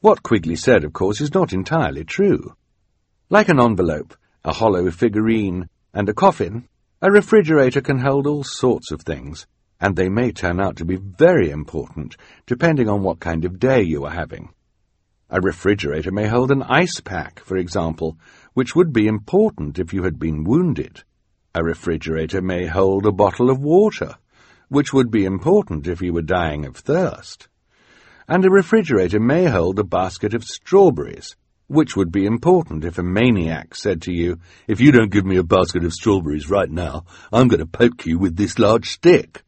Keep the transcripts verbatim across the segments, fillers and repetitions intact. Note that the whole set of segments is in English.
What Quigley said, of course, is not entirely true. Like an envelope, a hollow figurine, and a coffin, a refrigerator can hold all sorts of things, and they may turn out to be very important, depending on what kind of day you are having. A refrigerator may hold an ice pack, for example, which would be important if you had been wounded. A refrigerator may hold a bottle of water, which would be important if you were dying of thirst. And a refrigerator may hold a basket of strawberries, which would be important if a maniac said to you, "If you don't give me a basket of strawberries right now, I'm going to poke you with this large stick."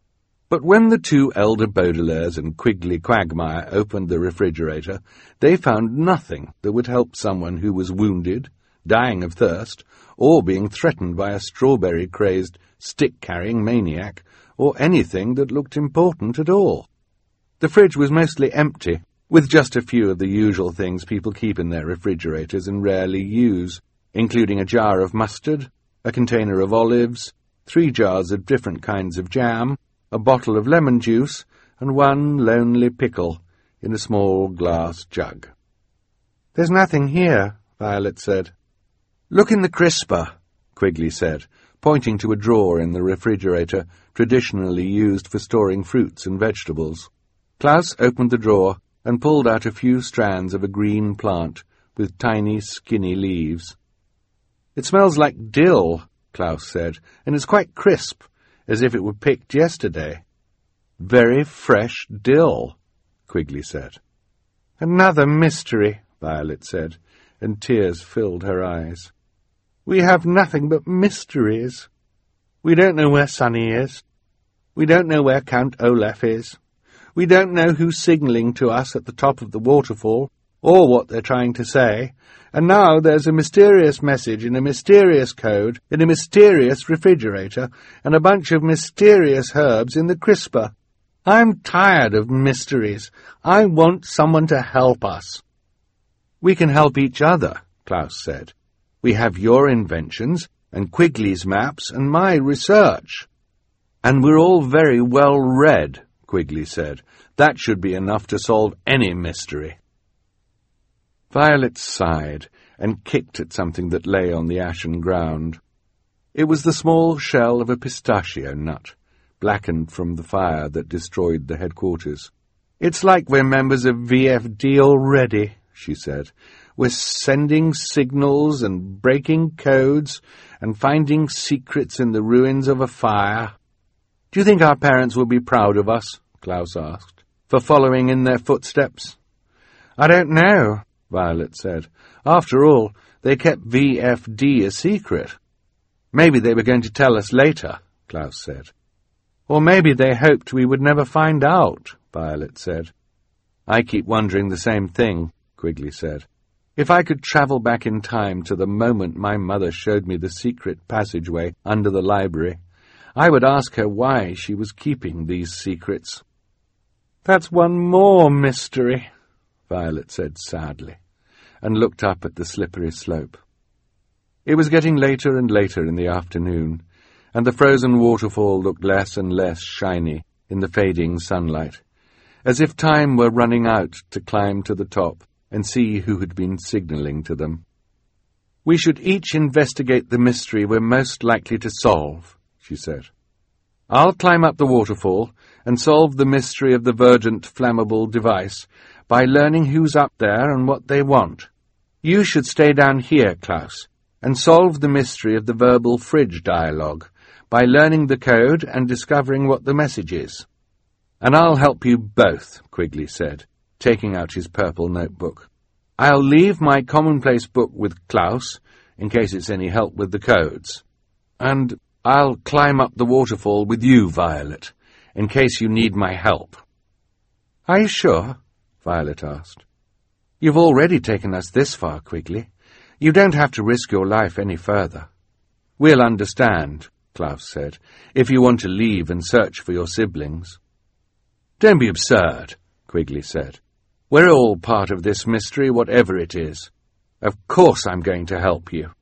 But when the two elder Baudelaires and Quigley Quagmire opened the refrigerator, they found nothing that would help someone who was wounded, dying of thirst, or being threatened by a strawberry-crazed, stick-carrying maniac, or anything that looked important at all. The fridge was mostly empty, with just a few of the usual things people keep in their refrigerators and rarely use, including a jar of mustard, a container of olives, three jars of different kinds of jam, a bottle of lemon juice, and one lonely pickle in a small glass jug. "There's nothing here," Violet said. "Look in the crisper," Quigley said, pointing to a drawer in the refrigerator traditionally used for storing fruits and vegetables. Klaus opened the drawer and pulled out a few strands of a green plant with tiny, skinny leaves. "It smells like dill," Klaus said, "and it's quite crisp, as if it were picked yesterday." "Very fresh dill," Quigley said. "Another mystery," Violet said, and tears filled her eyes. "We have nothing but mysteries. We don't know where Sonny is. We don't know where Count Olaf is. We don't know who's signalling to us at the top of the waterfall, or what they're trying to say, and now there's a mysterious message in a mysterious code in a mysterious refrigerator, and a bunch of mysterious herbs in the crisper. I'm tired of mysteries. I want someone to help us." "We can help each other," Klaus said. "We have your inventions, and Quigley's maps, and my research." "And we're all very well read," Quigley said. "That should be enough to solve any mystery." Violet sighed and kicked at something that lay on the ashen ground. It was the small shell of a pistachio nut, blackened from the fire that destroyed the headquarters. "It's like we're members of V F D already," she said. "We're sending signals and breaking codes and finding secrets in the ruins of a fire." "Do you think our parents will be proud of us," Klaus asked, "for following in their footsteps?" "I don't know," Violet said. "After all, they kept V F D a secret." "Maybe they were going to tell us later," Klaus said. "Or maybe they hoped we would never find out," Violet said. "I keep wondering the same thing," Quigley said. "If I could travel back in time to the moment my mother showed me the secret passageway under the library, I would ask her why she was keeping these secrets." "That's one more mystery," Violet said sadly, and looked up at the slippery slope. It was getting later and later in the afternoon, and the frozen waterfall looked less and less shiny in the fading sunlight, as if time were running out to climb to the top and see who had been signalling to them. "We should each investigate the mystery we're most likely to solve," she said. "I'll climb up the waterfall and solve the mystery of the Vergent flammable device by learning who's up there and what they want. You should stay down here, Klaus, and solve the mystery of the verbal fridge dialogue by learning the code and discovering what the message is." "And I'll help you both," Quigley said, taking out his purple notebook. "I'll leave my commonplace book with Klaus, in case it's any help with the codes. And I'll climb up the waterfall with you, Violet, in case you need my help." "Are you sure?" Violet asked. "You've already taken us this far, Quigley. You don't have to risk your life any further." "We'll understand," Klaus said, "if you want to leave and search for your siblings." "Don't be absurd," Quigley said. "We're all part of this mystery, whatever it is. Of course I'm going to help you."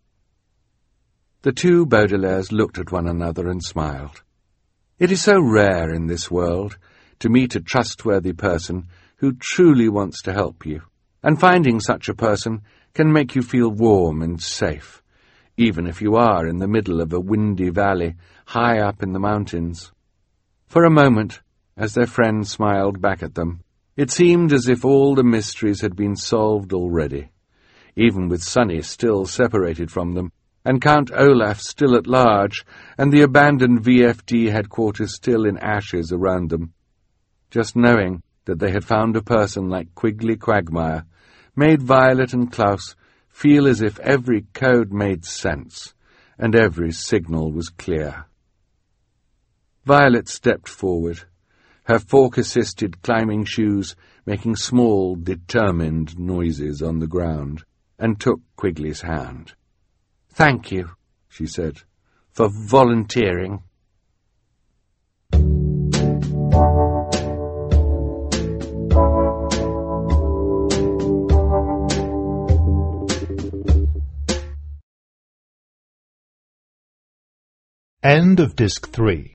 The two Baudelaires looked at one another and smiled. It is so rare in this world to meet a trustworthy person who truly wants to help you, and finding such a person can make you feel warm and safe, even if you are in the middle of a windy valley high up in the mountains. For a moment, as their friend smiled back at them, it seemed as if all the mysteries had been solved already, even with Sunny still separated from them, and Count Olaf still at large, and the abandoned V F D headquarters still in ashes around them. Just knowing that they had found a person like Quigley Quagmire made Violet and Klaus feel as if every code made sense, and every signal was clear. Violet stepped forward, her fork-assisted climbing shoes making small, determined noises on the ground, and took Quigley's hand. "Thank you," she said, "for volunteering." End of Disc three.